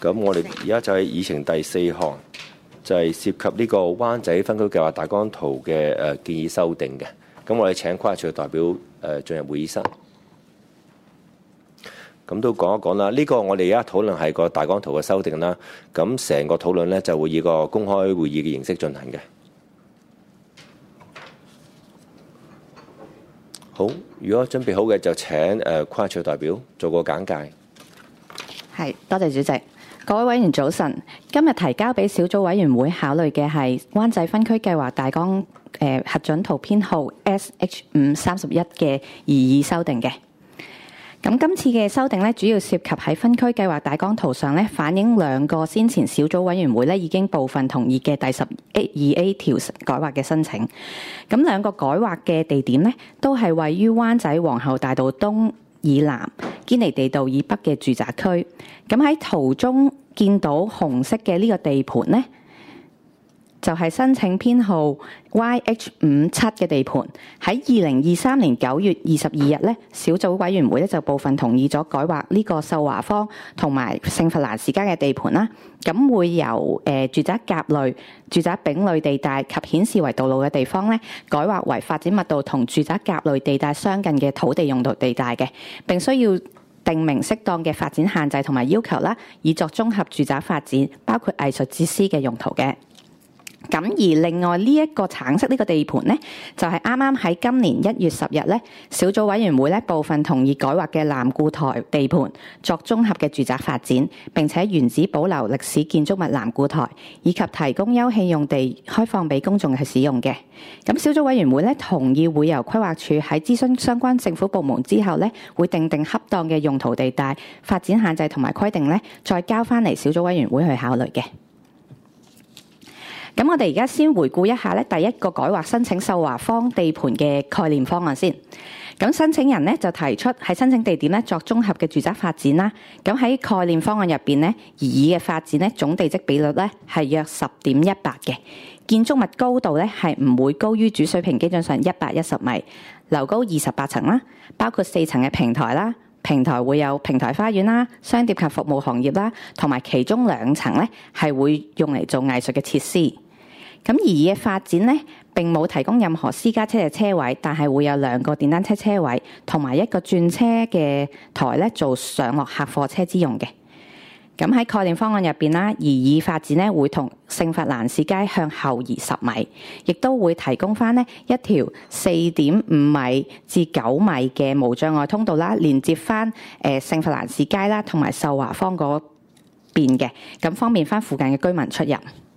咁我哋而家就係議程第4項，就係涉及呢個灣仔分區計劃大綱圖嘅建議修訂嘅。咁我哋請規劃署嘅代表進入會議室。咁都講一講啦。呢個我哋而家討論係個大綱圖嘅修訂啦。咁成個討論呢，就會以個公開會議嘅形式進行嘅。好，如果準備好嘅就請規劃署代表做個簡介。 係，多謝主席。各位委員早晨，今日提交俾小組委員會考慮嘅係灣仔分區計劃大綱核准圖編號 SH531嘅擬議修訂嘅。咁今次嘅修訂咧，主要涉及喺分區計劃大綱圖上咧，反映兩個先前小組委員會咧已經部分同意嘅第12A 條改劃嘅申請。咁兩個改劃嘅地點咧，都係位於灣仔皇后大道東以南、堅尼地道以北嘅住宅區。咁喺圖中見到紅色嘅呢個地盤咧，就係申請編號 YH57 嘅地盤。喺2023年9月22日咧，小組委員會咧就部分同意咗改劃呢個秀華坊同埋聖佛蘭士街嘅地盤啦。咁會由住宅甲類、住宅丙類地帶及顯示為道路嘅地方咧，改劃為發展密度同住宅甲類地帶相近嘅土地用途地帶嘅，並需要定明適當嘅發展限制同埋要求啦，以作綜合住宅發展，包括藝術設施嘅用途嘅。咁而另外呢一個橙色呢個地盤呢，就係啱啱喺今年1月10日咧，小組委員會咧部分同意改劃嘅南固台地盤作綜合嘅住宅發展，並且原址保留歷史建築物南固台，以及提供休憩用地開放俾公眾去使用嘅。咁小組委員會咧同意會由規劃署喺諮詢相關政府部門之後咧，會訂定恰當嘅用途地帶發展限制同埋規定咧，再交翻嚟小組委員會去考慮嘅。咁我哋而家先回顧一下咧，第一個改劃申請秀華坊地盤嘅概念方案先。咁申請人咧就提出喺申請地點咧作綜合嘅住宅發展啦。咁喺概念方案入邊咧，擬議嘅發展咧總地積比率咧係約10.18嘅，建築物高度咧係唔會高於主水平基準上110米，樓高28層啦，包括4層嘅平台啦。平台會有平台花園啦、商店及服務行業啦，同埋其中2層咧係會用嚟做藝術嘅設施。咁擬議嘅發展咧並冇提供任何私家車嘅車位，但係會有2個電單車車位同埋1個轉車嘅台咧做上落客貨車之用嘅。咁喺概念方案入邊啦，擬議發展咧會同聖佛蘭士街向後移10米，亦都會提供翻呢一條4.5米至9米嘅無障礙通道啦，連接翻聖佛蘭士街啦同埋秀華坊嗰邊嘅，咁方便翻附近嘅居民出入。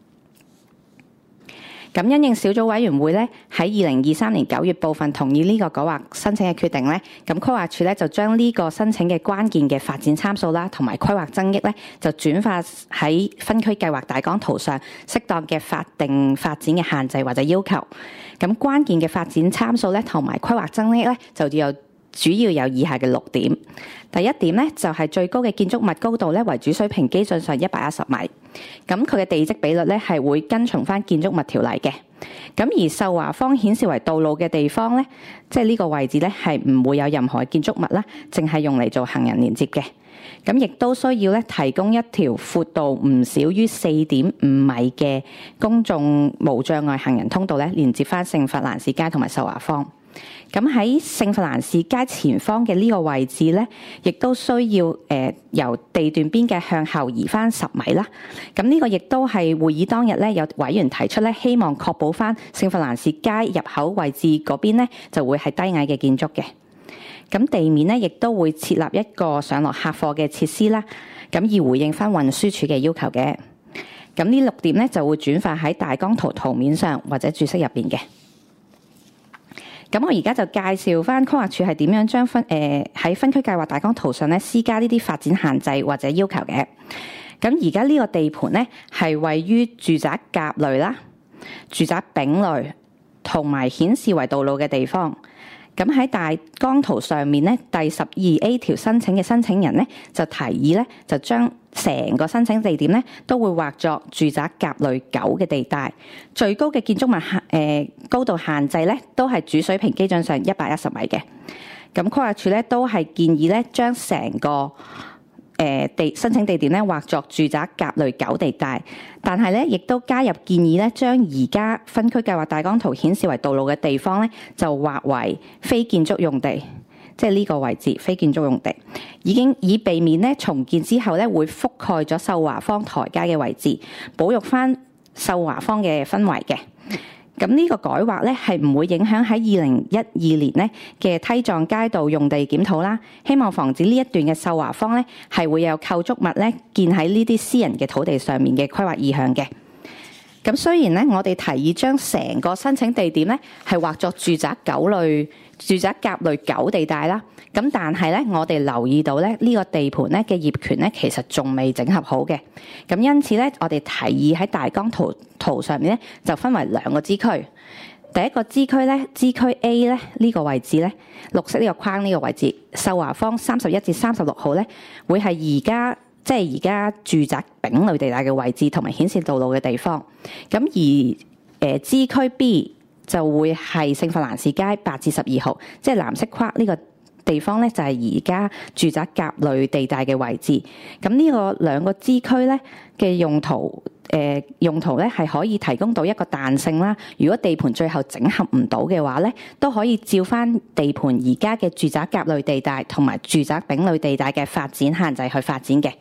咁因應小組委員會咧喺2023年9月部分同意呢個改劃申請嘅決定咧，咁規劃署咧就將呢個申請嘅關鍵嘅發展參數啦，同埋規劃增益咧，就轉化喺分區計劃大綱圖上適當嘅法定發展嘅限制或者要求。咁關鍵嘅發展參數咧，同埋規劃增益咧，就主要有以下嘅6點。第一點咧，就係最高嘅建築物高度咧為主水平基準上110米。咁佢嘅地積比率咧係會跟從翻建築物條例嘅。咁而秀華坊顯示為道路嘅地方咧，即係呢個位置咧係唔會有任何建築物啦，淨係用嚟做行人連接嘅。咁亦都需要咧提供一條闊度唔少於4.5米嘅公眾無障礙行人通道咧，連接翻聖佛蘭士街同埋秀華坊。咁喺聖佛蘭士街前方嘅呢個位置咧，亦都需要由地段邊界向後移翻10米啦。咁呢個亦都係會議當日咧，有委員提出咧，希望確保翻聖佛蘭士街入口位置嗰邊咧，就會係低矮嘅建築嘅。咁地面咧，亦都會設立一個上落客貨嘅設施啦。咁以回應翻運輸署嘅要求嘅。咁呢6點咧，就會轉化喺大綱圖圖面上或者註釋入邊嘅。咁我而家就介紹翻規劃署係點樣將喺分區計劃大綱圖上咧施加呢啲發展限制或者要求嘅。咁而家呢個地盤咧係位於住宅甲類啦、住宅丙類同埋顯示為道路嘅地方。咁喺大綱圖上面咧，第12A 條申請嘅申請人咧就提議咧，就將成個申請地點咧都會劃作住宅甲類9嘅地帶，最高嘅建築物高度限制咧都係主水平基準上110米嘅。咁規劃署咧都係建議咧將成個申請地點咧劃作住宅甲類9地帶，但係咧亦都加入建議咧，將而家分區計劃大綱圖顯示為道路嘅地方咧，就劃為非建築用地，即係呢個位置非建築用地，以避免咧重建之後咧會覆蓋咗秀華坊台階嘅位置，保育翻秀華坊嘅氛圍嘅。咁呢個改劃咧係唔會影響喺2012年咧嘅梯狀街道用地檢討啦。希望防止呢一段嘅秀華坊咧係會有構築物咧建喺呢啲私人嘅土地上面嘅規劃意向嘅。咁雖然咧我哋提議將成個申請地點咧係劃作住宅甲類9地帶啦，咁但係咧我哋留意到咧呢個地盤咧嘅業權咧其實仲未整合好嘅，咁因此咧我哋提議喺大綱圖上面咧就分為2個支區。第一個支區咧，支區 A 咧呢個位置咧，綠色呢個框呢個位置，秀華坊31至36號咧會係而家住宅丙類地帶嘅位置同埋顯示道路嘅地方。咁而支區 B 就會係聖弗蘭士街8至12號，即係藍色框呢個地方咧，就係而家住宅甲類地帶嘅位置。咁呢個2個支區咧嘅用途咧係可以提供到一個彈性啦。如果地盤最後整合唔到嘅話咧，都可以照翻地盤而家嘅住宅甲類地帶同埋住宅丙類地帶嘅發展限制去發展嘅。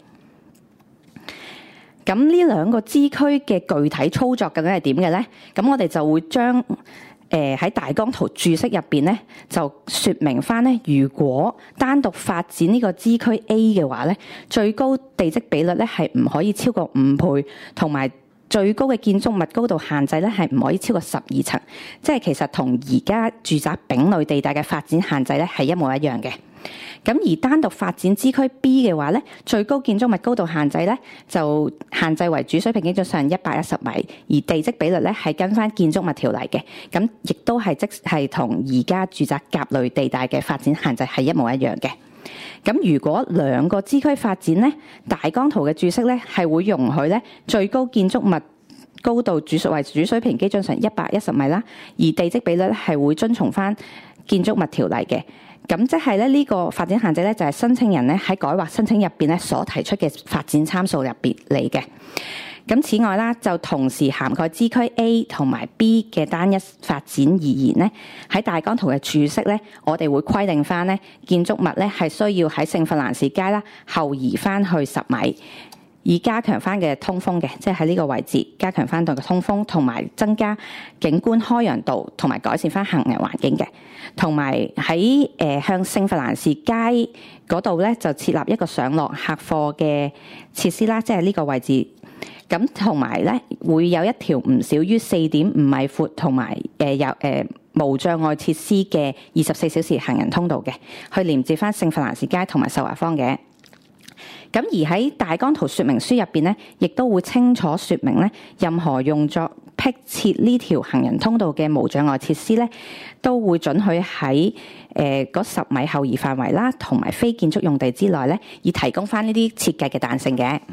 咁呢2個支區嘅具體操作究竟係點嘅咧？咁我哋就會將喺大綱圖注釋入邊咧，就説明翻咧，如果單獨發展呢個支區 A 嘅話咧，最高地積比率咧係唔可以超過5倍，同埋最高嘅建築物高度限制咧係唔可以超過12層，即係其實同而家住宅丙類地帶嘅發展限制咧係一模一樣嘅。咁而單獨發展支區 B 嘅話咧，最高建築物高度限制咧就限制為主水平基準上110米，而地積比率咧係跟翻建築物條例嘅，咁亦都係即係同而家住宅甲類地帶嘅發展限制係一模一樣嘅。咁如果2個支區發展咧，大綱圖嘅注釋咧係會容許咧最高建築物高度為主水平基準上110米啦，而地積比率係會遵從翻建築物條例嘅。咁即係咧呢個發展限制咧就係申請人咧喺改劃申請入邊咧所提出嘅發展參數入邊嚟嘅。咁此外啦，就同時涵蓋支區 A 同埋 B 嘅單一發展而言咧，喺大綱圖嘅注釋咧，我哋會規定翻咧建築物咧係需要喺聖弗蘭士街啦後移翻去10米，以加強翻嘅通風嘅，即係喺呢個位置加強翻度嘅通風，同埋增加景觀開揚度，同埋改善翻行人環境嘅。同埋喺向聖弗蘭士街嗰度咧，就設立一個上落客貨嘅設施啦，即係呢個位置。咁同埋咧，會有一條唔少於4.5米闊，同埋無障礙設施嘅24小時行人通道嘅，去連接翻聖弗蘭士街同埋秀華坊嘅。咁而喺大綱圖說明書入邊咧，亦都會清楚說明咧，任何用作闢設呢條行人通道嘅無障礙設施咧，都會准許喺嗰10米後移範圍啦，同埋非建築用地之內咧，以提供翻呢啲設計嘅彈性嘅。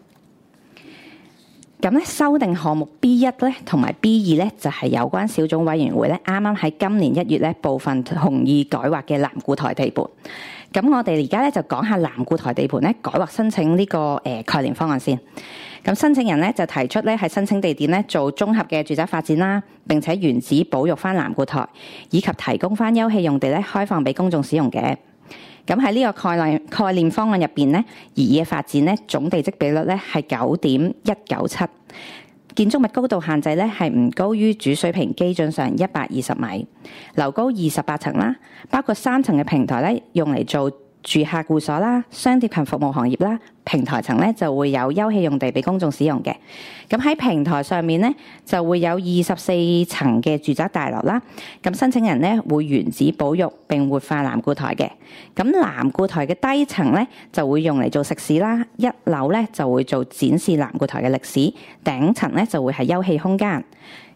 咁咧，修訂項目 B1 咧同埋 B2 咧，就係有關小組委員會咧，啱啱喺今年1月咧部分同意改劃嘅南固台地盤。咁我哋而家咧就講下南固台地盤咧改劃申請呢個概念方案先。咁申請人咧就提出咧喺申請地點咧做綜合嘅住宅發展啦，並且原址保育翻南固台，以及提供翻休憩用地咧開放俾公眾使用嘅。咁喺呢個概念方案入邊咧，擬議嘅發展咧總地積比率咧係9.197，建築物高度限制咧係唔高於主水平基準上120米，樓高28層啦，包括3層嘅平台咧用嚟做住客寓所啦、商店及服務行業啦，平台層咧就會有休憩用地俾公眾使用嘅。咁喺平台上面咧就會有24層嘅住宅大樓啦。咁申請人咧會原址保育並活化南固台嘅。咁南固台嘅低層咧就會用嚟做食肆啦，1樓咧就會做展示南固台嘅歷史，頂層咧就會係休憩空間。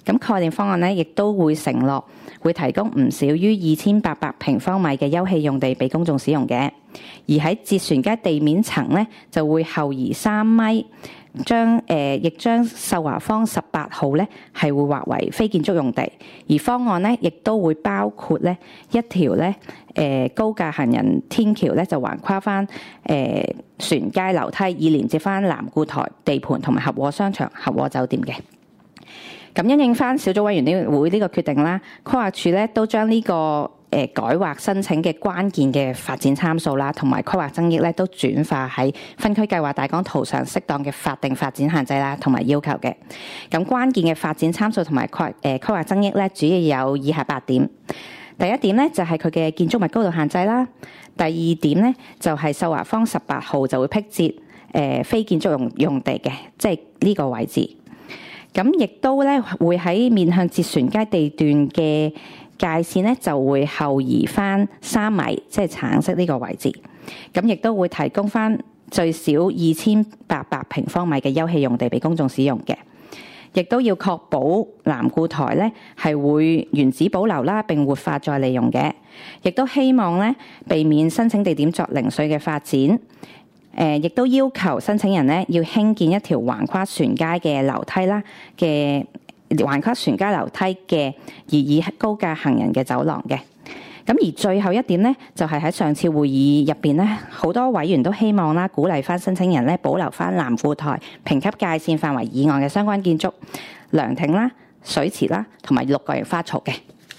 咁概念方案咧，亦都會承諾會提供唔少於2800平方米嘅休憩用地俾公眾使用嘅。而喺捷船街地面層咧，就會後移3米，亦將秀華坊18號咧係會劃為非建築用地。而方案咧，亦都會包括咧一條咧高架行人天橋咧，就橫跨翻船街樓梯，以連接翻南固台地盤同埋合和商場、合和酒店嘅。咁因應翻小組委員會呢個決定啦，規劃署咧都將呢個改劃申請嘅關鍵嘅發展參數啦，同埋規劃爭議咧，都轉化喺分區計劃大綱圖上適當嘅法定發展限制啦，同埋要求嘅。咁關鍵嘅發展參數同埋規劃爭議咧，主要有以下8點。第一點咧就係佢嘅建築物高度限制啦。第二點咧就係秀華坊18號就會辟截非建築用地嘅，即係呢個位置。咁亦都咧會喺面向捷船街地段嘅界線咧就會後移翻3米，即係橙色呢個位置。咁亦都會提供翻最少2800平方米嘅休憩用地俾公眾使用嘅。亦都要確保南固台咧係會原址保留啦，並活化再利用嘅。亦都希望咧避免申請地點作零碎嘅發展。亦都要求申請人咧要興建一條橫跨船街嘅樓梯啦嘅橫跨船街樓梯嘅擬議高架行人嘅走廊嘅。咁而最後一點咧，就係喺上次會議入邊咧，好多委員都希望啦，鼓勵翻申請人咧保留翻南固台評級界線範圍以外嘅相關建築、涼亭啦、水池啦，同埋綠角型花槽嘅。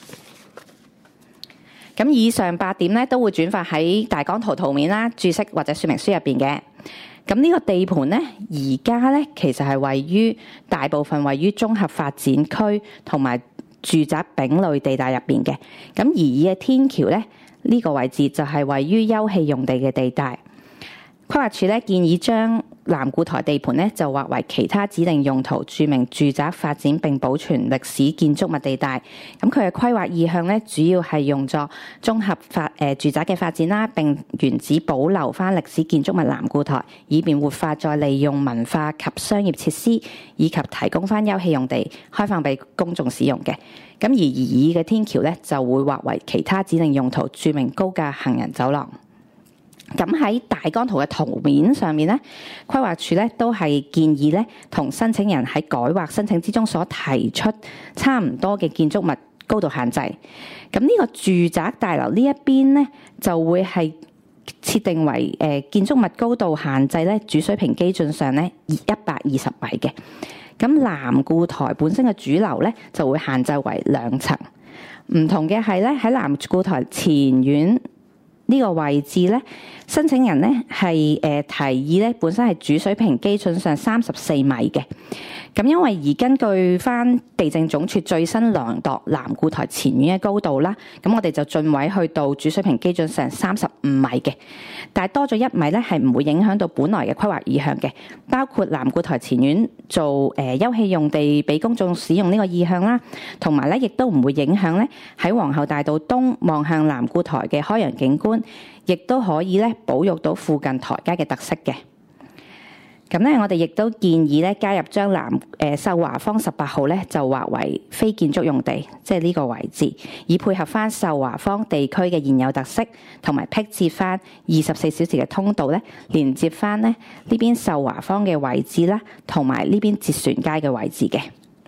咁以上8點咧，都會轉發喺大綱圖面啦、註釋或者說明書入邊嘅。咁呢個地盤咧，而家咧其實係大部分位於綜合發展區同埋住宅丙類地帶入邊嘅。咁而以嘅天橋咧，呢個位置就係位於休憩用地嘅地帶。規劃署咧建議將南固台地盤咧就劃為其他指定用途，註明住宅發展並保存歷史建築物地帶。咁佢嘅規劃意向咧，主要係用作綜合住宅嘅發展啦，並原址保留翻歷史建築物南固台，以便活化再利用文化及商業設施，以及提供翻休憩用地，開放俾公眾使用嘅。咁而擬議嘅天橋咧就會劃為其他指定用途，註明高架行人走廊。咁喺大綱圖嘅圖面上面咧，規劃署咧都係建議咧，同申請人喺改劃申請之中所提出差唔多嘅建築物高度限制。咁呢個住宅大樓呢一邊咧，就會係設定為建築物高度限制咧，主水平基準上咧120米嘅。咁南固台本身嘅主樓咧，就會限制為2層。唔同嘅係咧，喺南固台前院呢個位置咧，申請人咧係提議咧，本身係主水平基準上34米嘅。咁因為而根據翻地政總署最新量度南固台前院嘅高度啦，咁我哋就進位去到主水平基準上35米嘅。但係多咗1米咧，係唔會影響到本來嘅規劃意向嘅，包括南固台前院做休憩用地俾公眾使用呢個意向啦，同埋咧亦都唔會影響咧喺皇后大道東望向南固台嘅開揚景觀，亦都可以咧保育到附近台階嘅特色嘅。咁咧，我哋亦都建議咧加入將秀華坊18號咧就劃為非建築用地，即係呢個位置，以配合翻秀華坊地區嘅現有特色，同埋辟設翻24小時嘅通道咧，連接翻咧呢邊秀華坊嘅位置啦，同埋呢邊捷船街嘅位置嘅。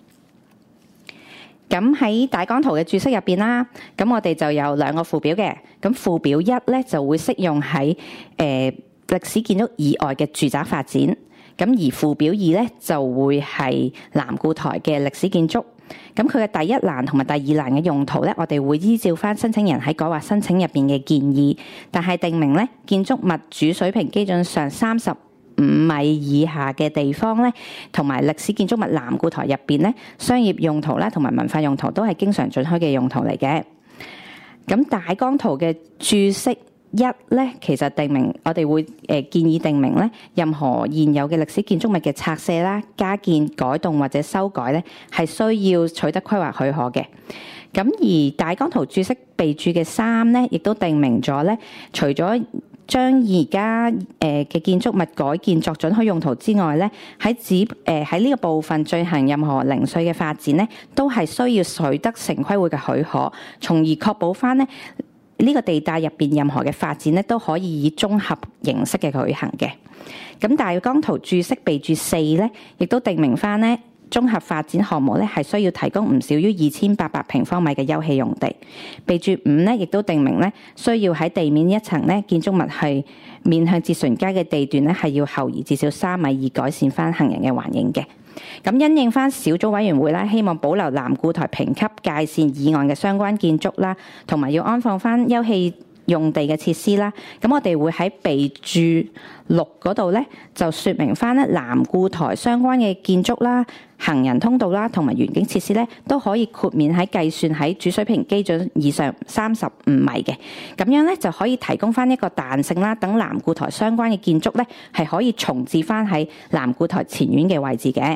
咁喺大綱圖嘅註釋入邊啦，咁我哋就有2個附表嘅。咁附表1咧就會適用喺歷史建築以外嘅住宅發展。咁而附表2咧就會係南固台嘅歷史建築。咁佢嘅第1欄同埋第2欄嘅用途咧，我哋會依照翻申請人喺改劃申請入邊嘅建議，但係定明咧建築物主水平基準上35米以下嘅地方咧，同埋歷史建築物南固台入邊咧，商業用途啦同埋文化用途都係經常准許嘅用途嚟嘅。咁大綱圖嘅註釋1咧，其實定明我哋會建議定明咧，任何現有嘅歷史建築物嘅拆卸啦、加建、改動或者修改咧，係需要取得規劃許可嘅。咁而大綱圖註釋備註嘅3咧，亦都定明咗咧，除咗將而家嘅建築物改建作准許用途之外咧，喺呢個部分進行任何零碎嘅發展咧，都係需要取得城規會嘅許可，從而確保翻咧呢個地帶入邊任何嘅發展咧都可以以綜合形式嘅舉行嘅。咁大綱圖注釋備註4咧，亦都定明翻咧綜合發展項目咧係需要提供唔少於2800平方米嘅休憩用地。備註5咧，亦都定明咧需要喺地面一層咧建築物係面向捷船街嘅地段咧係要後移至少3米，以改善翻行人嘅環境嘅。咁因應翻小組委員會啦，希望保留南固台評級界線以外嘅相關建築啦，同埋要安放翻休憩用地嘅設施啦。咁我哋會喺備註6嗰度咧，就説明翻咧南固台相關嘅建築啦、行人通道啦，同埋園景設施咧，都可以豁免喺計算喺主水平基準以上35米嘅。咁樣咧就可以提供翻一個彈性啦，等南固台相關嘅建築咧係可以重置翻喺南固台前院嘅位置嘅。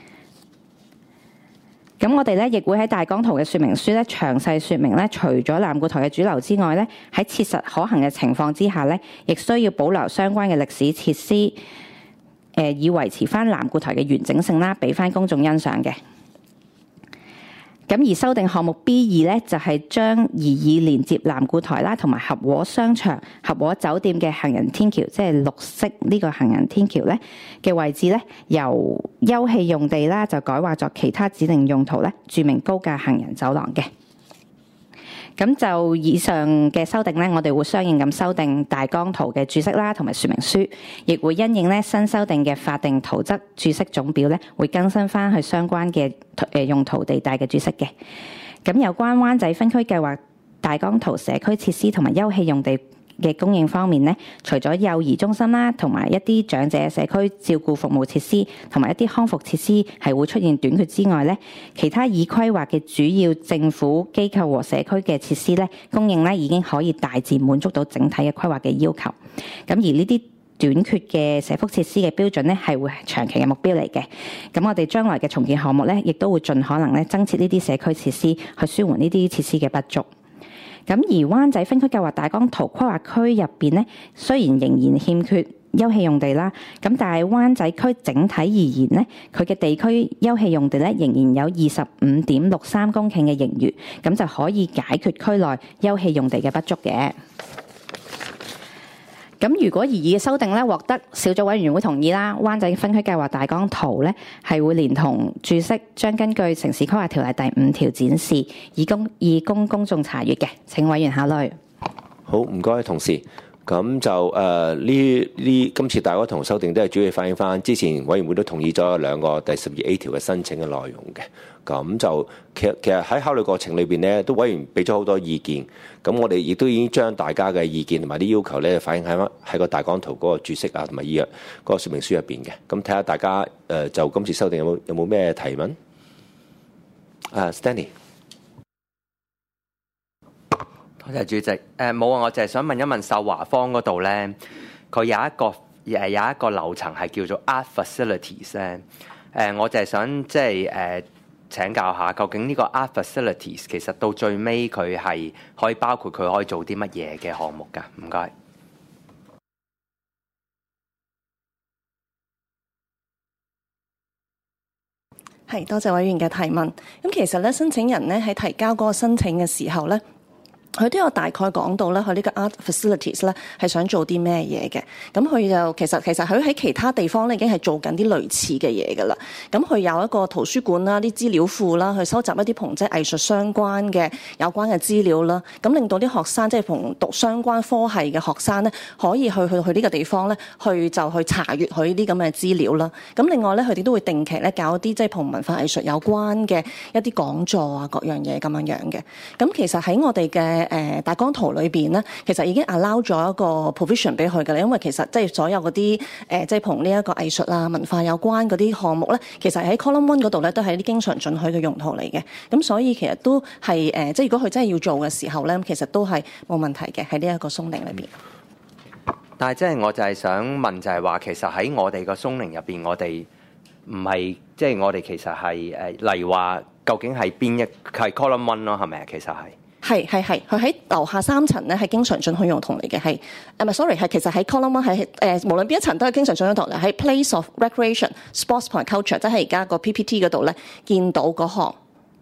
咁我哋咧亦會喺大綱圖嘅說明書咧詳細說明咧，除咗南固台嘅主樓之外咧，喺切實可行嘅情況之下咧，亦需要保留相關嘅歷史設施，以維持翻南固台嘅完整性啦，俾翻公眾欣賞嘅。咁而修訂項目 B2 咧，就係將擬議連接南固台啦，同埋合和商場、合和酒店嘅行人天橋，即係綠色呢個行人天橋咧嘅位置咧，由休憩用地啦，就改劃作其他指定用途咧，註明高架行人走廊嘅。咁就以上嘅修訂咧，我哋會相應咁修訂大綱圖嘅注釋啦，同埋說明書，亦會因應咧新修訂嘅法定圖則注釋總表咧，會更新翻去相關嘅用途地帶嘅注釋嘅。咁有關灣仔分區計劃大綱圖社區設施同埋休憩用地嘅供應方面咧，除咗幼兒中心啦，同埋一啲長者社區照顧服務設施，同埋一啲康復設施係會出現短缺之外咧，其他已規劃嘅主要政府機構和社區嘅設施咧，供應咧已經可以大致滿足到整體嘅規劃嘅要求。咁而呢啲短缺嘅社福設施嘅標準咧，係會係長期嘅目標嚟嘅。咁我哋將來嘅重建項目咧，亦都會盡可能咧增設呢啲社區設施，去舒緩呢啲設施嘅不足。咁而灣仔分區計劃大綱圖規劃區入邊咧，雖然仍然欠缺休憩用地啦，咁但係灣仔區整體而言咧，佢嘅地區休憩用地咧仍然有25.63公頃嘅盈餘，咁就可以解決區內休憩用地嘅不足嘅。咁如果擬議嘅修訂咧獲得小組委員會同意啦，灣仔分區計劃大綱圖咧係會連同注釋，將根據城市規劃條例第5條展示，以供公眾查閱嘅。請委員考慮。 好，唔該，同事。咁就今次大綱圖修訂都係主要反映翻之前委員會都同意咗2個第12A 條嘅申請嘅內容嘅。咁就其實喺考慮過程裏邊咧，都委員俾咗好多意見。咁我哋亦都已經將大家嘅意見同埋啲要求咧反映喺個大綱圖嗰個注釋啊，同埋嗰個說明書入邊嘅。咁睇下大家就今次修訂有冇咩提問？Stanley。 多謝主席。冇啊，我就係想問一問秀華坊嗰度咧，佢有一個樓層係叫做 Art Facilities 咧。我就係想即係請教下，究竟呢個 Art Facilities 其實到最尾佢係可以包括佢可以做啲乜嘢嘅項目㗎？唔該。 係，多謝委員嘅提問。咁其實咧，申請人咧喺提交嗰個申請嘅時候咧，佢都有大概講到咧，佢呢個 art facilities 咧係想做啲咩嘢嘅。咁佢就其實佢喺其他地方咧已經係做緊啲類似嘅嘢㗎啦。咁佢有一個圖書館啦、啲資料庫啦，去收集一啲同即係藝術相關嘅有關嘅資料啦。咁令到啲學生即係同讀相關科系嘅學生咧，可以去呢個地方咧，去查閲佢呢啲咁嘅資料啦。咁另外咧，佢哋都會定期咧搞一啲即係同文化藝術有關嘅一啲講座啊，各樣嘢咁樣嘅。咁其實喺我哋嘅大綱圖裏邊咧，其實已經 allow 咗一個 provision 俾佢㗎啦，因為其實即係所有嗰啲即係同呢一個藝術啊、文化有關嗰啲項目咧，其實喺 column 1嗰度咧都係啲經常准許嘅用途嚟嘅。咁所以其實都係即係如果佢真係要做嘅時候咧，其實都係冇問題嘅喺呢一個鬆令裏邊。 但係即係我就係想問就係話，其實喺我哋個鬆令入邊，我哋唔係即係我哋其實係例如話，究竟係邊一係 column 1咯？係咪啊？其實係。 係，佢喺樓下3層咧係經常准許用途嚟嘅，係唔係 sorry 係其實喺 column one 係無論邊一層都係經常准許用途嚟，喺 place of recreation sports 同埋 culture， 即係而家個 PPT 嗰度咧見到嗰項。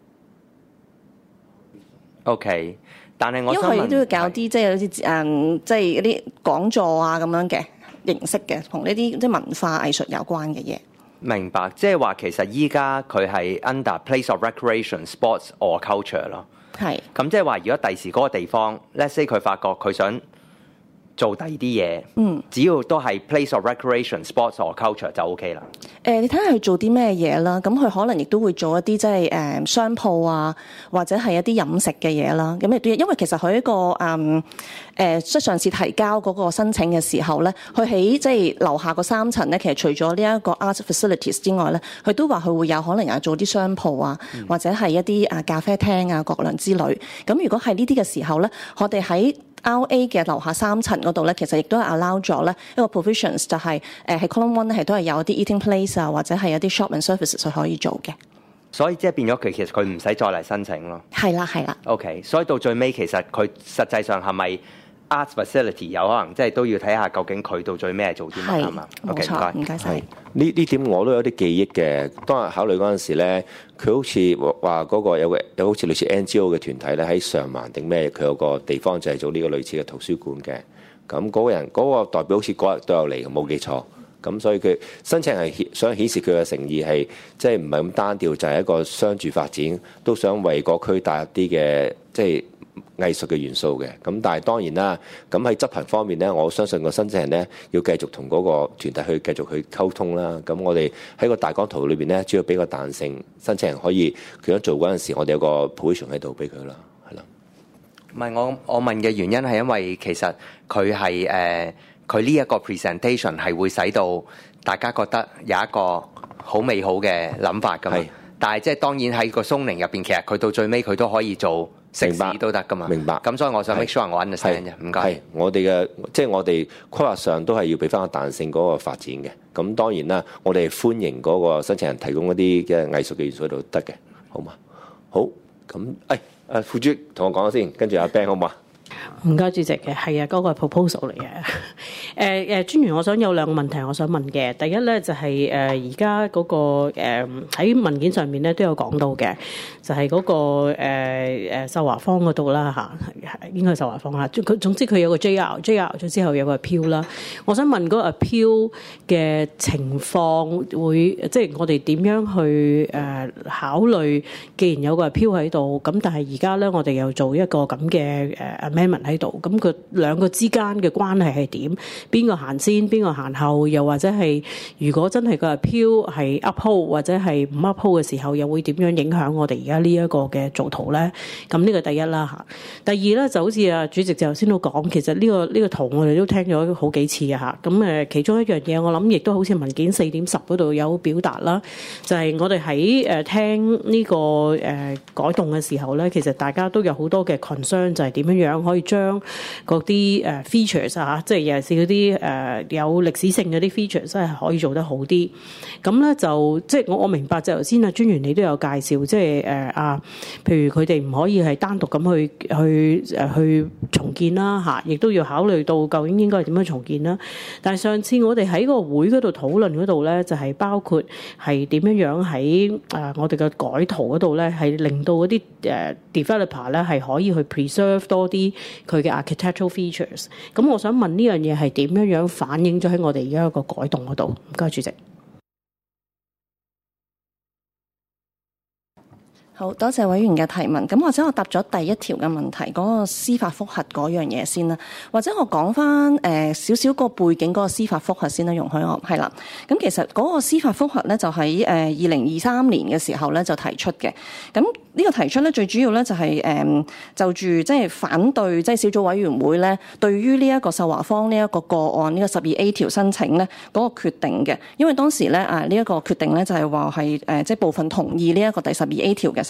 OK， 但係我因為佢都要搞啲即係好似即係一啲講座啊咁樣嘅形式嘅，同呢啲即係文化藝術有關嘅嘢。 明白，即係話其實依家佢係 under place of recreation sports or culture 咯。 係， 咁即係話，如果第時嗰個地方 ，let's say 佢發覺佢想做第二啲嘢，只要都係 place of recreation sports or culture 就 OK 啦。 你睇下佢做啲咩嘢啦，咁佢可能亦都會做一啲即係商鋪啊，或者係一啲飲食嘅嘢啦。咁亦都因為其實佢一個即係上次提交嗰個申請嘅時候咧，佢喺即係樓下個3層咧，其實除咗呢一個 art facilities 之外咧，佢都話佢會有可能有做啲商鋪啊，或者係一啲咖啡廳啊各樣之類。咁如果係呢啲嘅時候咧，我哋喺RA 嘅樓下3層嗰度咧，其實亦都係 allow 咗咧一個 provisions， 就係喺 column one 係都係有一啲 eating place 啊，或者係一啲 shop and services 係可以做嘅。 所以即係變咗佢其實佢唔使再嚟申請咯。 係啦。 OK， 所以到最尾其實佢實際上係咪 art facility 有可能即係都要睇下究竟佢到最尾係做啲乜啊嘛。 冇錯，唔該晒。 呢點我都有啲記憶嘅。當日考慮嗰陣時咧，佢好似話嗰個有好似類似 NGO 嘅團體咧喺上環定咩，佢有個地方就係做呢個類似嘅圖書館嘅。咁嗰個代表好似嗰日都有嚟，冇記錯。咁所以佢申請係想顯示佢嘅誠意係即係唔係咁單調，就係一個商住發展，都想為個區帶入啲嘅即係藝術嘅元素嘅。咁但係當然啦，咁喺執行方面咧，我相信個申請人咧要繼續同嗰個團體去繼續去溝通啦。咁我哋喺個大綱圖裏邊咧，主要俾個彈性，申請人可以佢想做嗰陣時，我哋有個 position 喺度俾佢啦，係啦。 唔係我問嘅原因係因為其實佢係佢呢一個 presentation 係會使到大家覺得有一個好美好嘅諗法㗎嘛。但係即係當然喺個松寧入邊，其實佢到最尾佢都可以做食肆都得㗎嘛。明白。咁所以我想 make sure 我 understand 啫。唔該。係我哋嘅即係我哋規劃上都係要俾翻個彈性嗰個發展嘅。咁當然啦，我哋歡迎嗰個申請人提供一啲嘅藝術嘅元素都得嘅，好嘛？好咁，副主同我講咗先，跟住阿 Ben 好嘛？ 唔該，主席嘅係啊，嗰個係 proposal 嚟嘅。專員，我想有2個問題，我想問嘅。第一咧就係而家嗰個喺文件上面咧都有講到嘅，就係嗰個秀華坊嗰度啦嚇，應該係秀華坊啦。佢總之佢有個 JR 咗之後有個 appeal 啦。我想問嗰個 appeal 嘅情況會即係我哋點樣去考慮？既然有個 appeal 喺度，咁但係而家咧我哋又做一個咁嘅amendment 喺度，咁佢2個之間嘅關係係點？邊個行先，邊個行後？又或者係如果真係個 appeal 係 uphold 或者係唔 uphold 嘅時候，又會點樣影響我哋而家呢一個嘅做圖咧？咁呢個第一啦嚇。第二咧就好似啊主席就頭先都講，其實呢個圖我哋都聽咗好幾次嘅嚇。咁其中一樣嘢我諗亦都好似文件4.10嗰度有表達啦，就係我哋喺聽呢個改動嘅時候咧，其實大家都有好多嘅 concern，就係點樣可以將嗰啲features 啊，即係尤其是嗰啲有歷史性嗰啲 features 真係可以做得好啲。咁咧就即係我明白就頭先專員你都有介紹，即係譬如佢哋唔可以係單獨咁去重建啦嚇，亦都要考慮到究竟應該係點樣重建啦。但係上次我哋喺個會嗰度討論嗰度咧，就係包括係點樣喺我哋嘅改圖嗰度咧，係令到嗰啲developer 咧係可以去 preserve 多啲佢嘅 architectural features。咁我想問呢樣嘢係點樣反映咗喺我哋而家一個改動嗰度？唔該，主席。 好多謝委員嘅提問。咁或者我答咗第一條嘅問題，嗰個司法覆核嗰樣嘢先啦。或者我講翻少少個背景嗰個司法覆核先啦，容許我係啦。咁其實嗰個司法覆核咧就喺2023年嘅時候咧就提出嘅。咁呢個提出咧最主要咧就係就住即係反對即係小組委員會咧對於呢一個秀華坊呢一個個案呢個12A 條申請咧嗰個決定嘅。因為當時咧呢一個決定咧就係話係即係部分同意呢一個第12A 條嘅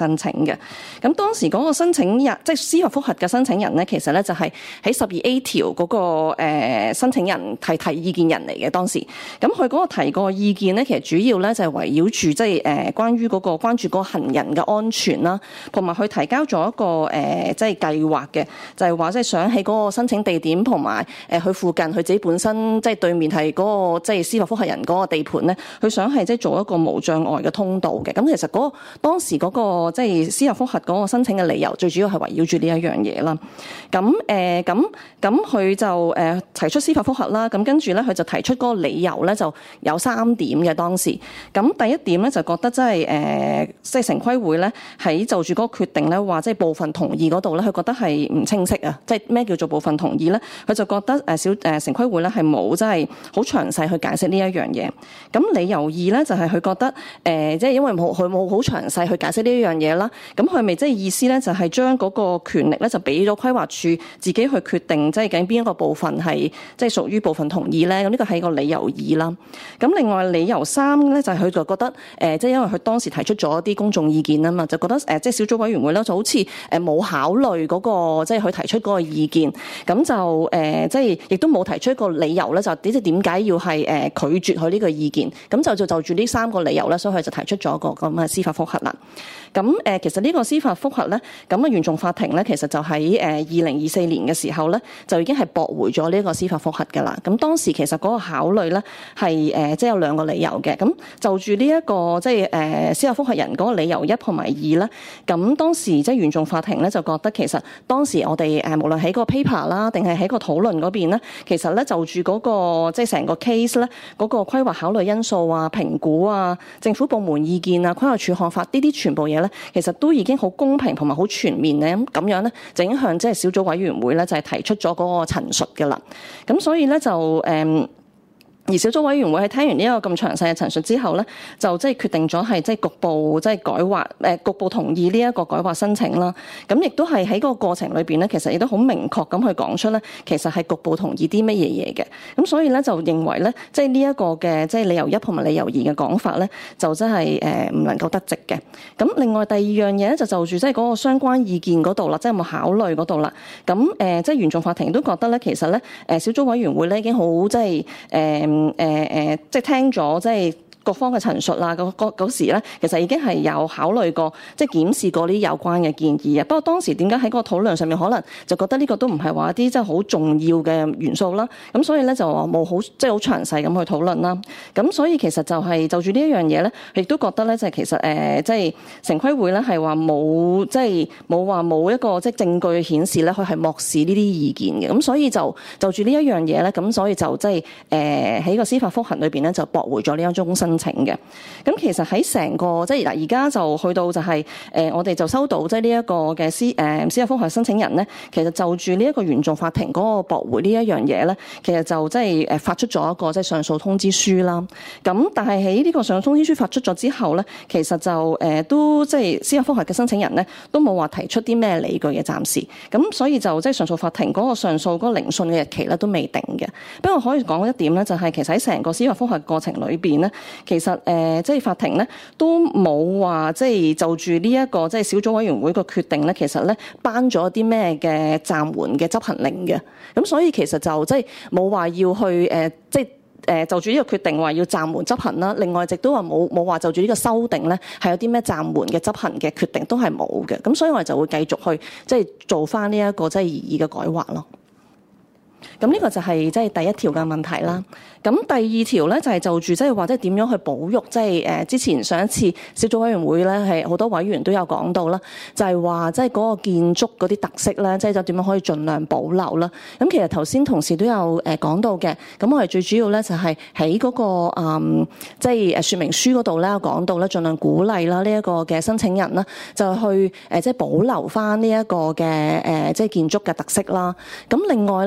申請嘅。咁當時嗰個申請人，即係司法覆核嘅申請人咧，其實咧就係喺12A 條嗰個申請人提意見人嚟嘅當時。咁佢嗰個提個意見咧，其實主要咧就係圍繞住即係關於嗰個關注嗰個行人嘅安全啦，同埋佢提交咗一個即係計劃嘅，就係話即係想喺嗰個申請地點同埋佢附近佢自己本身即係對面係嗰個即係司法覆核人嗰個地盤咧，佢想係即係做一個無障礙嘅通道嘅。咁其實嗰個當時嗰個即係司法覆核嗰個申請嘅理由，最主要係圍繞住呢一樣嘢啦。咁佢就提出司法覆核啦。咁跟住咧，佢就提出嗰個理由咧，就有3點嘅當時。咁第一點咧就覺得即係城規會咧喺就住嗰個決定咧話即係部分同意嗰度咧，佢覺得係唔清晰啊！即係咩叫做部分同意咧？佢就覺得城規會咧係冇真係好詳細去解釋呢一樣嘢。咁理由2咧就係佢覺得即係因為佢冇好詳細去解釋呢一樣嘢啦。咁佢咪即係意思咧就係將嗰個權力咧就俾咗規劃署自己去決定，即係究竟邊一個部分係即係屬於部分同意咧。咁呢個係個理由2啦。咁另外理由3咧就係佢就覺得即係因為佢當時提出咗一啲公眾意見啊嘛，就覺得即係小組委員會咧就好似冇考慮嗰個即係佢提出嗰個意見，咁就即係亦都冇提出一個理由咧，就即係點解要係拒絕佢呢個意見，咁就住呢3個理由咧，所以佢就提出咗個咁嘅司法覆核啦。咁其實呢個司法覆核咧，咁原訟法庭咧，其實就喺2024年嘅時候咧，就已經係駁回咗呢個司法覆核㗎啦。咁當時其實嗰個考慮咧係即係有2個理由嘅。咁就住呢一個即係司法覆核人嗰個理由1同埋2咧，咁當時即係原訟法庭咧就覺得其實當時我哋無論喺個 paper 啦，定係喺個討論嗰邊咧，其實咧就住嗰個即係成個 case 咧，嗰個規劃考慮因素啊、評估啊、政府部門意見啊、規劃署看法呢啲全部嘢咧，其實都已經好公平同埋好全面咧，咁樣咧就已經向即係小組委員會咧就係提出咗嗰個陳述嘅啦。咁所以咧就而小組委員會喺聽完呢一個咁詳細嘅陳述之後咧，就即係決定咗係即係局部即係改劃局部同意呢一個改劃申請啦。咁亦都係喺嗰個過程裏邊咧，其實亦都好明確咁去講出咧，其實係局部同意啲乜嘢嘢嘅。咁所以咧就認為咧，即係呢一個嘅即係理由1同埋理由2嘅講法咧，就真係唔能夠得直嘅。咁另外第2樣嘢咧就住即係嗰個相關意見嗰度啦，即係有冇考慮嗰度啦。咁即係原訟法庭都覺得咧，其實咧小組委員會咧已經好即係即係聽咗即係各方嘅陳述啦，嗰時咧其實已經係有考慮過，即係檢視過呢啲有關嘅建議啊。不過當時點解喺嗰個討論上面可能就覺得呢個都唔係話一啲即係好重要嘅元素啦，咁所以咧就冇好即係好詳細咁去討論啦。咁所以其實就係就住呢一樣嘢咧，亦都覺得咧就係其實即係城規會咧係話冇即係冇一個即係證據顯示咧佢係漠視呢啲意見嘅。咁所以就住呢一樣嘢咧，咁所以就即係喺個司法覆核裏邊咧就駁回咗呢一宗申請嘅。咁其實喺成個即係嗱，而家就去到就係我哋就收到即係呢一個嘅司法覆核申請人咧，其實就住呢一個原訟法庭嗰個駁回呢一樣嘢咧，其實就即係發出咗一個即係上訴通知書啦。咁但係喺呢個上訴通知書發出咗之後咧，其實就都即係司法覆核嘅申請人咧都冇話提出啲咩理據嘅，暫時。咁所以就即係上訴法庭嗰個上訴嗰個聆訊嘅日期咧都未定嘅。不過可以講一點咧，就係其實喺成個司法覆核過程裏邊咧，其實即係法庭咧都冇話即係就住呢一個即係小組委員會個決定咧，其實咧頒咗啲咩嘅暫緩嘅執行令嘅。咁所以其實就即係冇話要去即係就住呢個決定話要暫緩執行啦。另外亦都話冇話就住呢個修訂咧係有啲咩暫緩嘅執行嘅決定都係冇嘅。咁所以我哋就會繼續去即係做翻呢一個即係擬議嘅改劃咯。咁呢個就係即係第一條嘅問題啦。咁第二條咧就係就住即係話即係點樣去保育即係之前上一次小組委員會咧係好多委員都有講到啦，就係話即係嗰個建築嗰啲特色咧，即係就點樣可以盡量保留啦。咁其實頭先同事都有講到嘅，咁我哋最主要咧就係喺嗰個即係説明書嗰度咧講到咧，盡量鼓勵啦呢一個嘅申請人啦，就去即係保留翻呢一個嘅即係建築嘅特色啦。咁另外咧就係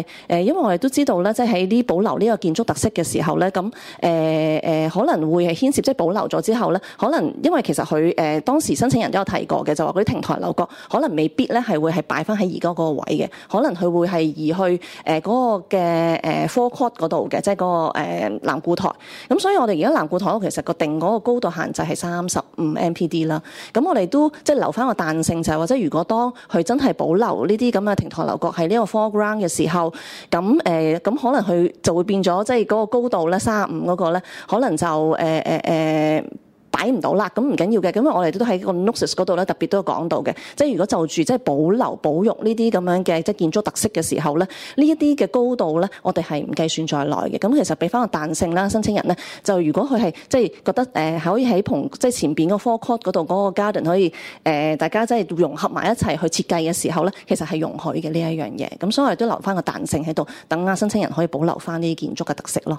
因為我哋都知道咧，即係喺啲保留呢個建築特色嘅時候咧，咁可能會係牽涉即係保留咗之後咧，可能因為其實佢當時申請人都有提過嘅，就話嗰啲亭台樓閣可能未必咧係會係擺翻喺而家嗰個位嘅，可能佢會係移去嗰個嘅forecourt 嗰度嘅，即係嗰個南固台。咁所以我哋而家南固台其實個定嗰個高度限制係35 MPD 啦。咁我哋都即係留翻個彈性，就係話即係如果當佢真係保留呢啲咁嘅亭台樓閣喺呢個 foreground 嘅時候，咁可能佢就會變咗即係嗰個高度咧35嗰個咧，可能就擺唔到啦，咁唔緊要嘅，咁我哋都喺個 notice 嗰度咧特別都有講到嘅，即係如果就住即係保留保育呢啲咁樣嘅即係建築特色嘅時候咧，呢一啲嘅高度咧，我哋係唔計算在內嘅。咁其實俾翻個彈性啦，申請人咧就如果佢係即係覺得可以喺即係前邊個 forecourt 嗰度嗰個 garden 可以大家即係融合埋一齊去設計嘅時候咧，其實係容許嘅呢一樣嘢。咁所以我哋都留翻個彈性喺度，等申請人可以保留翻呢啲建築嘅特色咯。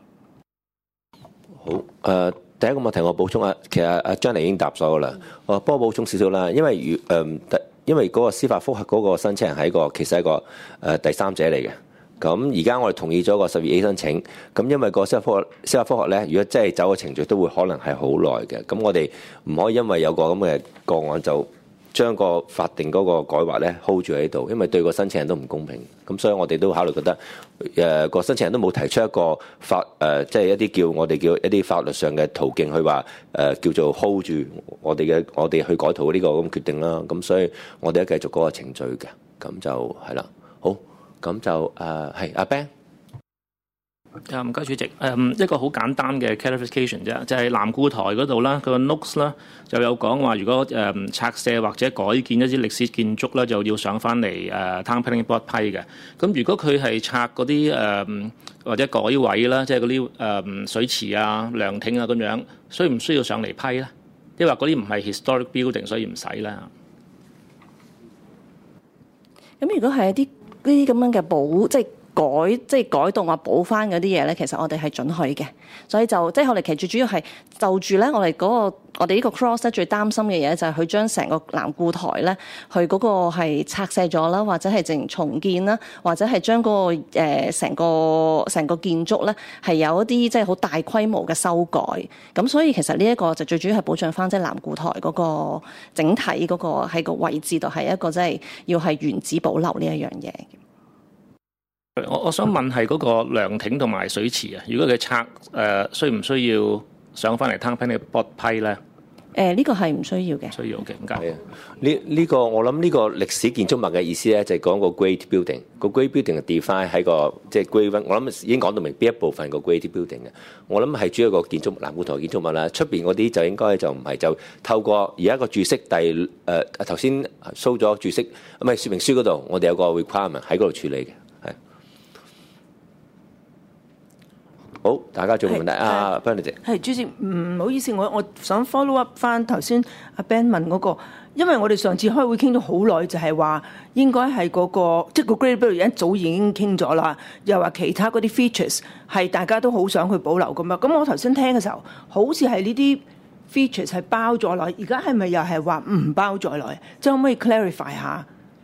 好，第一個問題我補充啊，其實阿張妮已經答咗噶啦，我幫我補充少少啦，因為因為嗰個司法覆核嗰個申請人係其實係一個第三者嚟嘅。咁而家我哋同意咗個12A 申請，咁因為個司法覆核咧，如果真係走個程序，都會可能係好耐嘅。咁我哋唔可以因為有個咁嘅個案就將個法定嗰個改劃咧 hold 住喺度，因為對個申請人都唔公平。咁所以我哋都考慮覺得，個申請人都冇提出一個即係一啲我哋叫一啲法律上嘅途徑去話叫做 hold 住我哋去改圖呢個咁決定啦。咁所以我哋都繼續嗰個程序嘅。咁就係啦。好，咁就係阿 Ben。 唔該主席，一個好簡單嘅 clarification 啫，就係南固台嗰度啦，佢個 notes 啦就有講話，如果拆卸或者改建一啲歷史建築咧，就要上翻嚟Town Planning Board 批嘅。咁如果佢係拆嗰啲或者改位啦，即係嗰啲水池啊、涼亭啊咁樣，需唔需要上嚟批咧？即係話嗰啲唔係 historic building，所以唔使啦。 咁如果係一啲呢啲咁樣嘅即係改動啊，補翻嗰啲嘢咧，其實我哋係準許嘅，所以就即係我哋其實最主要係就住咧，我哋呢個 cross 咧最擔心嘅嘢就係佢將成個南固台咧，佢嗰個係拆卸咗啦，或者係淨重建啦，或者係將嗰個成個建築咧係有一啲即係好大規模嘅修改，咁所以其實呢一個就最主要係保障翻即係南固台嗰個整體嗰個喺個位置度係一個即係要係原址保留呢一樣嘢。 我想問係嗰個涼亭同埋水池啊，如果佢拆需唔需要上翻嚟Town Planning Board批咧？ 呢個係唔需要嘅。 需要嘅，唔該。 係啊，呢個我諗呢個歷史建築物嘅意思咧，就係講個 grade building。個 grade building 係 define 喺個即係 grade one。我諗已經講到明邊一部分個 grade building 嘅。我諗係主要個建築南固台建築物啦，出邊嗰啲就應該就唔係，就透過而家個註釋頭先 show 咗註釋唔係說明書嗰度，我哋有個 requirement 喺嗰度處理嘅。好，大家仲有問題啊 ，Bernadette。 係主席，唔好意思，我想 follow up 翻頭先阿 Ben 問嗰個，因為我哋上次開會傾咗好耐，就係話應該係嗰個即係個 grade building 一早已經傾咗啦，又話其他嗰啲 features 係大家都好想去保留咁嘛。咁我頭先聽嘅時候，好似係呢啲 features 係包咗落，而家係咪又係話唔包在內？即係可唔可以 clarify 下？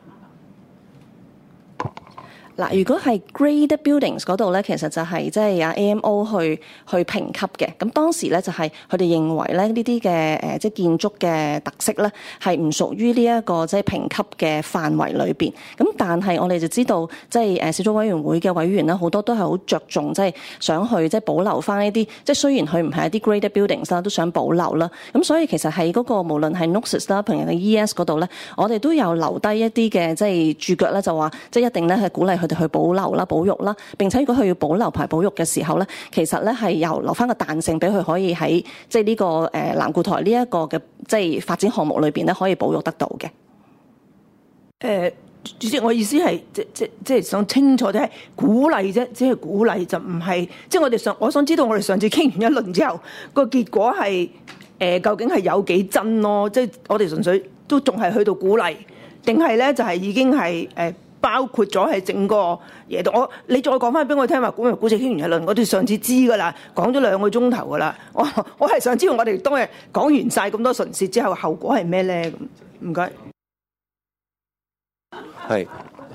嗱，如果係 grade buildings 嗰度咧，其實就係即係阿 AMO 去評級嘅。咁當時咧就係佢哋認為咧呢啲嘅即係建築嘅特色咧係唔屬於呢一個即係評級嘅範圍裏邊。咁但係我哋就知道即係小組委員會嘅委員咧好多都係好着重即係想去即係保留翻呢啲，即係雖然佢唔係一啲 grade buildings 啦，都想保留啦。咁所以其實喺嗰個無論係 notice 啦、平日嘅 ES 嗰度咧，我哋都有留低一啲嘅即係註腳咧，就話即係一定咧係鼓勵佢哋去保留啦、保育啦，並且如果佢要保留排保育嘅時候咧，其實咧係由留翻個彈性俾佢可以喺即係呢個南固台呢一個嘅即係發展項目裏邊咧可以保育得到嘅。 主席，我意思係即係想清楚啲係鼓勵啫，只係鼓勵就唔係即係我想知道我哋上次傾完一輪之後個結果係究竟係有幾真咯？即係我哋純粹都仲係去到鼓勵，定係咧就係已經係包括咗係整個嘢度。你再講翻俾我聽話，估值傾完一輪，我哋上次知噶啦，講咗2個鐘頭噶啦。我係想知道我哋當日講完晒咁多唇舌之後，後果係咩咧？咁唔該。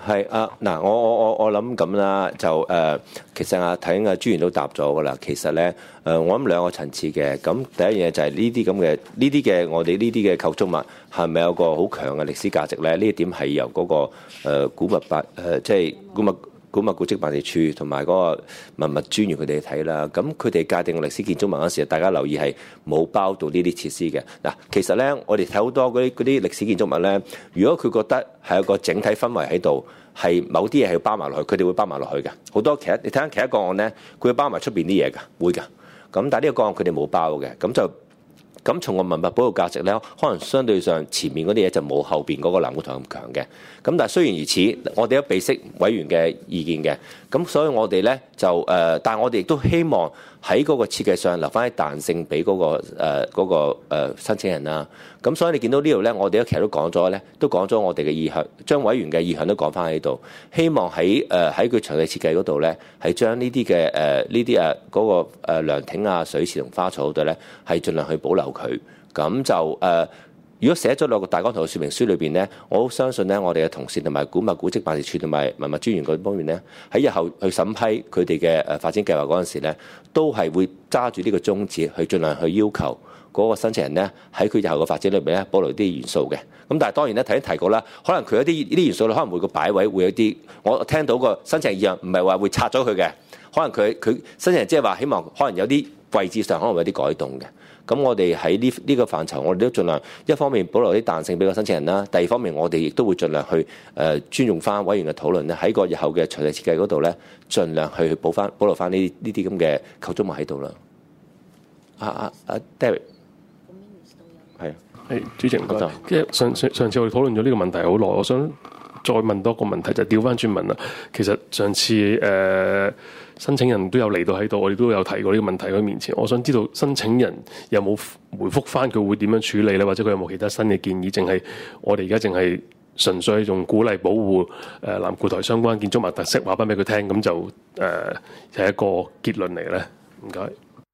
係啊，嗱，我諗咁啦，就其實睇朱元都答咗噶啦。其實咧，我諗兩個層次嘅。咁第一樣嘢就係呢啲嘅我哋呢啲嘅構築物係咪有個好強嘅歷史價值咧？呢一點係由嗰個古物即係古物古蹟辦事處同埋嗰個文物專員佢哋睇啦。咁佢哋界定歷史建築物嗰時，大家留意係冇包到呢啲設施嘅。嗱，其實咧，我哋睇好多嗰啲歷史建築物咧，如果佢覺得係有個整體氛圍喺度，係某啲嘢係要包埋落去，佢哋會包埋落去嘅。好多你睇下其他個案咧，佢會包埋出邊啲嘢㗎，會㗎。咁但係呢個個案佢哋冇包嘅，咁從個文物保育價值咧，可能相對上前面嗰啲嘢就冇後邊嗰個藍古台咁強嘅。咁但係雖然如此，我哋都備悉委員嘅意見嘅。咁所以我哋咧就但係我哋亦都希望喺嗰個設計上留翻啲彈性俾嗰個申請人啦。咁所以你見到呢度咧，我哋其實都講咗我哋嘅意向，將委員嘅意向都講翻喺度。希望喺佢詳細設計嗰度咧，係將呢啲嘅嗰個涼亭啊、水池同花草嗰度咧，係盡量去保留佢。咁就如果寫咗落個大綱圖嘅說明書裏邊咧，我好相信咧，我哋嘅同事同埋古物古蹟辦事處同埋文物專員嗰方面咧，喺日後去審批佢哋嘅發展計劃嗰陣時咧，都係會揸住呢個宗旨去盡量去要求嗰個申請人咧，喺佢日後嘅發展裏邊咧，保留啲元素嘅。咁但係當然咧，頭先提過啦，可能佢一啲呢啲元素可能會個擺位會有啲，我聽到個申請人意向唔係話會拆咗佢嘅，可能佢申請人即係話希望可能有啲位置上可能會有啲改動嘅。咁我哋喺呢個範疇，我哋都盡量一方面保留啲彈性俾個申請人啦，第二方面我哋亦都會盡量去尊重翻委員嘅討論咧，喺個日後嘅詳細設計嗰度咧，盡量去保留翻呢啲咁嘅構築物喺度啦。David， 係係主席唔該。即係上次我哋討論咗呢個問題好耐，我想再問多個問題，就調翻轉問啦。其實上次申請人都有嚟到喺度，我哋都有提過呢個問題喺面前。我想知道申請人有冇回覆翻佢會點樣處理咧，或者佢有冇其他新嘅建議？淨係我哋而家淨係純粹用鼓勵保護藍固台相關建築物特色話翻俾佢聽，咁就係一個結論嚟咧。唔該。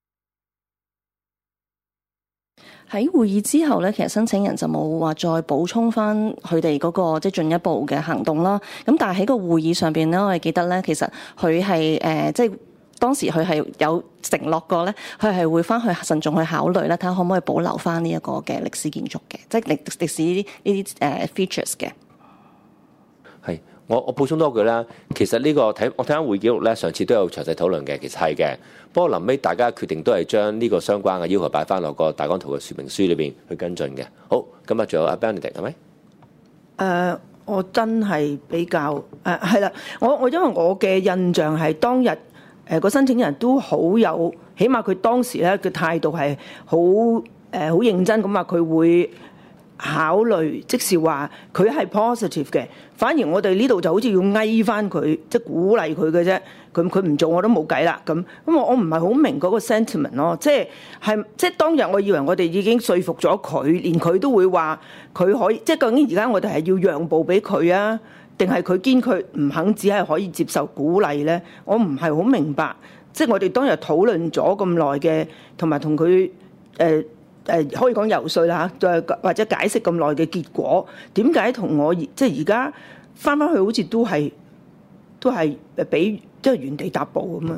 喺會議之後咧，其實申請人就冇話再補充翻佢哋嗰個即係進一步嘅行動啦。咁但係喺個會議上邊咧，我哋記得咧，其實佢係即係當時佢係有承諾過咧，佢係會翻去慎重去考慮咧，睇下可唔可以保留翻呢一個嘅歷史建築嘅，即係歷史呢啲features 嘅。係。 我補充多句啦，其實呢個我睇翻會記錄咧，上次都有詳細討論嘅，其實係嘅。不過臨尾大家決定都係將呢個相關嘅要求擺翻落個大綱圖嘅說明書裏邊去跟進嘅。好，今日仲有阿 Benedict 係咪？ 我真係比較係啦，我因為我嘅印象係當日個申請人都好有，起碼佢當時咧嘅態度係好好認真咁話，佢會考慮，即是話佢係 positive 嘅。反而我哋呢度就好似要翳翻佢，即係鼓勵佢嘅啫。佢唔做我都冇計啦。咁我唔係好明嗰個 sentiment 咯。即係當日我以為我哋已經說服咗佢，連佢都會話佢可以。即係究竟而家我哋係要讓步俾佢啊，定係佢堅決唔肯，只係可以接受鼓勵咧？我唔係好明白。即係我哋當日討論咗咁耐嘅，同埋同佢可以講游說啦嚇，或者解釋咁耐嘅結果，點解同我即係而家翻去好似都係俾即係原地踏步咁啊？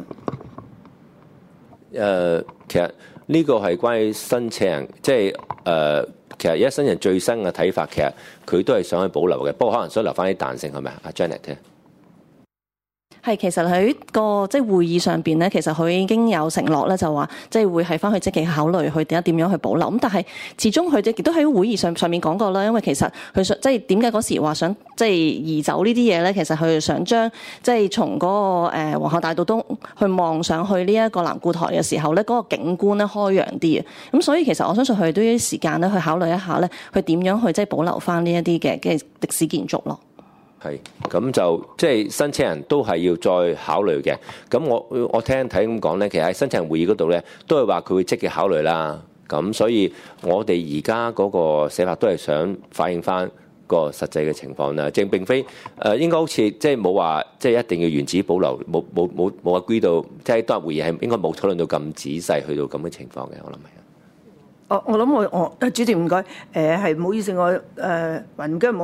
其實呢個係關於申請人，即係其實而家申請人最新嘅睇法，其實佢都係想去保留嘅，不過可能想留翻啲彈性，係咪啊？阿 Janet 咧？ 係，其實喺個即係會議上邊咧，其實佢已經有承諾咧，就話即係會係翻去積極考慮去點樣去保留。咁但係始終佢亦都喺會議上面講過啦，因為其實佢想即係點解嗰時話想即係移走呢啲嘢咧？其實佢想將即係從嗰個皇后大道東去望上去呢一個藍固台嘅時候咧，嗰個景觀咧開揚啲嘅。咁所以其實我相信佢都要啲時間咧去考慮一下咧，佢點樣去即係保留翻呢一啲嘅歷史建築咯。 係，咁就即係申請人都係要再考慮嘅。咁我聽睇咁講咧，其實喺申請人會議嗰度咧，都係話佢會積極考慮啦。咁所以我哋而家嗰個寫法都係想反映翻個實際嘅情況啦。正並非應該好似即係冇話即係一定要原址保留，冇話歸到即係當日會議係應該冇討論到咁仔細去到咁嘅情況嘅。我諗係。 我諗我主席唔該，係唔好意思，我雲居冇乜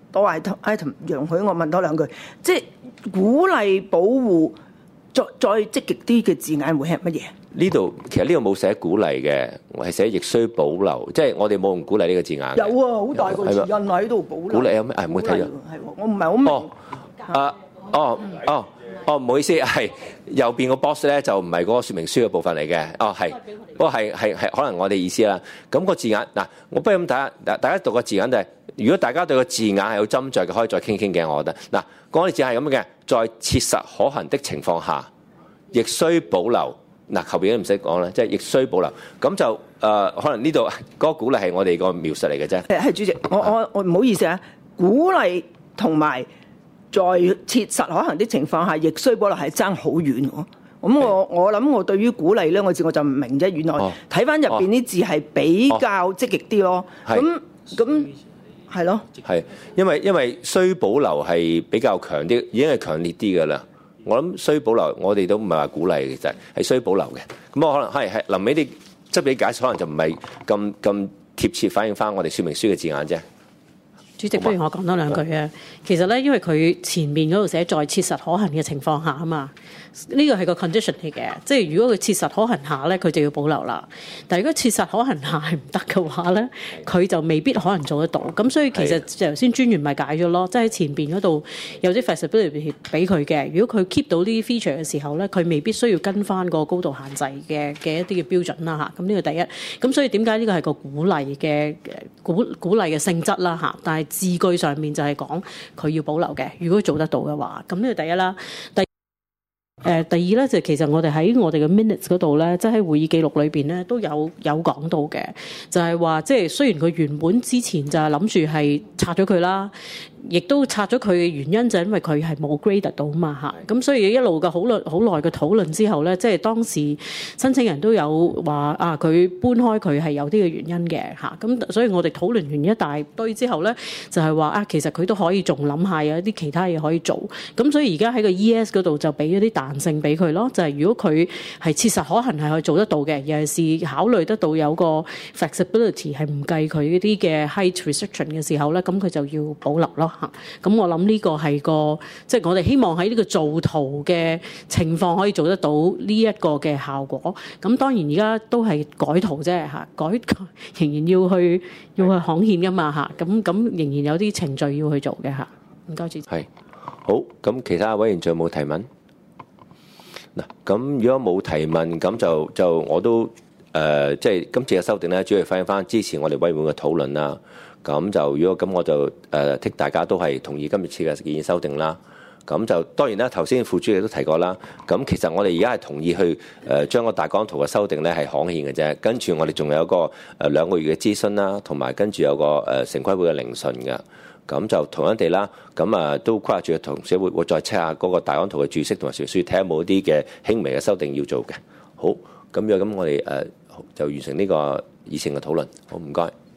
多 item 容許我問多兩句，即係鼓勵保護，再積極啲嘅字眼會係乜嘢？ 呢度其實呢度冇寫鼓勵嘅，我係寫亦需保留，即係我哋冇用鼓勵呢個字眼。 有啊，好大個字印喺度保留。 鼓勵有咩？唔好睇咗。 係我唔係好明。 唔好意思，係右邊個 box 咧就唔係嗰個說明書嘅部分嚟嘅。係，不過係可能我哋意思啦。咁個字眼嗱，我不如咁睇下，大家讀個字眼就係，如果大家對個字眼係有斟酌嘅，可以再傾傾嘅。我覺得嗱，嗰啲字係咁嘅，在切實可行的情況下，亦需保留。嗱，後邊都唔使講啦，即係亦需保留。咁就可能呢度嗰個鼓勵係我哋個描述嚟嘅啫。 係主席，我唔好意思啊，鼓勵同埋在切實可行的情況下，亦需保留係爭好遠喎。咁我諗我對於鼓勵咧，我就唔明啫。原來睇翻入邊啲字係比較積極啲咯。咁係咯。 係因為需保留係比較強啲，已經係強烈啲㗎啦。我諗需保留，我哋都唔係話鼓勵嘅，就係需保留嘅。咁我可能係臨尾啲執俾解釋，可能就唔係咁貼切反映翻我哋說明書嘅字眼啫。 主席，不如我講多兩句啊。其實咧，因為佢前面嗰度寫在切實可行嘅情況下啊嘛，呢個係個 condition 嚟嘅。即係如果佢切實可行下咧，佢就要保留啦。但係如果切實可行下係唔得嘅話咧，佢就未必可能做得到。咁所以其實頭先專員咪解咗咯，即係喺前邊嗰度有啲 flexibility 俾佢嘅。如果佢 keep 到呢啲 feature 嘅時候咧，佢未必需要跟翻個高度限制嘅一啲嘅標準啦嚇。咁呢個第一。咁所以點解呢個係個鼓勵嘅鼓勵嘅性質啦嚇？但係字句上面就係講佢要保留嘅，如果做得到嘅話，咁呢個第一啦。第二咧就其實我哋喺我哋嘅 minutes 嗰度咧，即係喺會議記錄裏邊咧都有講到嘅，就係話即係雖然佢原本之前就係諗住係拆咗佢啦。亦都拆咗佢嘅原因就係因為佢係冇 grade 到嘛嚇，咁所以一路嘅好耐嘅討論之後咧，即係當時申請人都有話佢搬開佢係有啲嘅原因嘅嚇，咁所以我哋討論完一大堆之後咧，就係話其實佢都可以仲諗下有一啲其他嘢可以做，咁所以而家喺個 ES 嗰度就俾咗啲彈性俾佢咯，就係如果佢係切實可行係可以做得到嘅，尤其是考慮得到有個 flexibility 係唔計佢嗰啲嘅 height restriction 嘅時候咧，咁佢就要保留咯。咁我諗呢個係個即係我哋希望喺呢個做圖嘅情況可以做得到呢一個嘅效果。咁當然而家都係改圖啫嚇，仍然要去刊憲噶嘛嚇。咁仍然有啲程序要去做嘅嚇。唔該主席。係好，咁其他委員仲有冇提問？嗱，咁如果冇提問，咁就我都即係今次嘅修訂咧，主要反映翻之前我哋委員會嘅討論啦。咁就如果咁我就剔大家都係同意今次嘅建議修訂啦。咁就當然啦，頭先副主席都提過啦。咁其實我哋而家係同意去將個大綱圖嘅修訂咧係刊憲嘅啫。跟住我哋仲有一個2個月嘅諮詢啦，同埋跟住有個城規會嘅聆訊嘅。咁就同樣地啦，咁都規劃處嘅同事會再 check 下嗰個大綱圖嘅注釋同埋說明書，睇下有冇啲嘅輕微嘅修訂要做嘅。好，咁樣咁我哋就完成呢個議程嘅討論。好，唔該。